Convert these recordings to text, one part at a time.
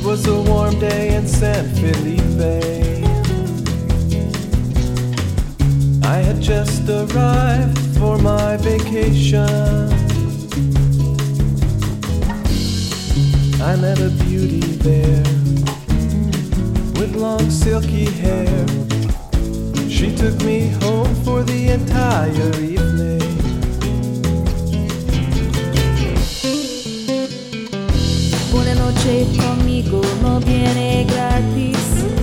was a warm day in San Felipe. I had just arrived for my vacation. I met a beauty there with long silky hair. She took me home for the entire evening. Una noche conmigo no viene gratis.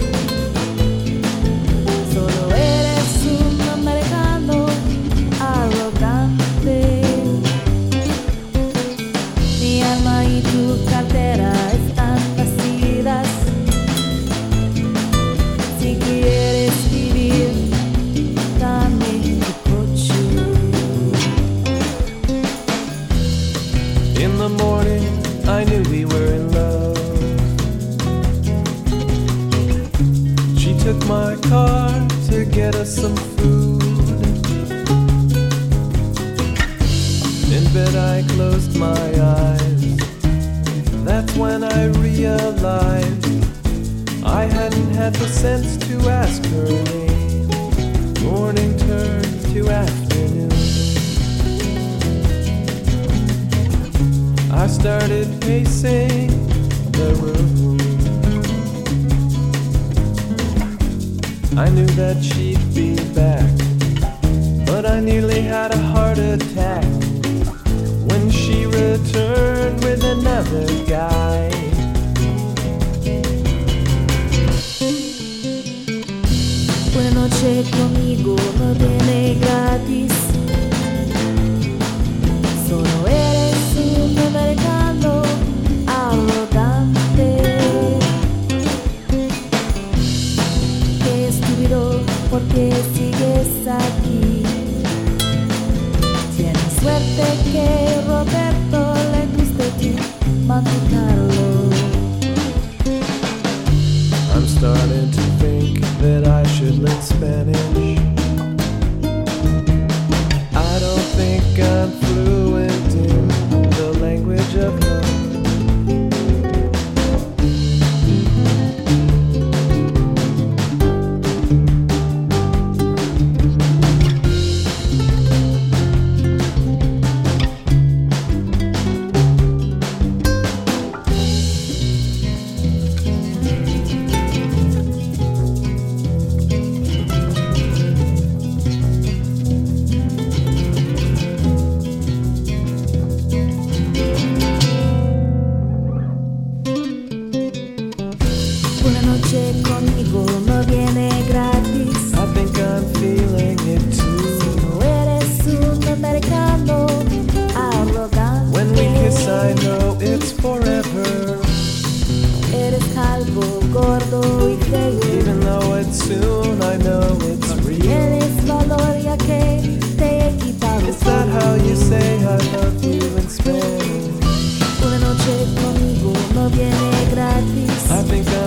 Solo eres un americano arrogante. Mi alma y tu cartera están vacías. Si quieres vivir, dame tu coche. In the morning, I knew we were in love. She took my car to get us some food. In bed I closed my eyes. That's when I realized I hadn't had the sense to ask her name. Morning turned to afternoon. I started pacing the room. I knew that she'd be back, but I nearly had a heart attack when she returned with another guy. Una noche conmigo no viene gratis. Solo eres un americano arrogante. Qué estúpido, porque sigues aquí. Tienes suerte que Roberto le guste ti, Monte-Carlo. I'm starting to think that I should learn Spanish. I don't think I'm fluent in the language of love. Una noche conmigo no viene gratis. I think I'm feeling it too. Solo eres un americano arrogante. When we kiss I know it's forever. Eres calvo, gordo y feo. Even though it's soon I know it's real. Tienes valor ya que te he quitado. Is that how you say I love you in Spanish? Una noche conmigo no viene gratis. I think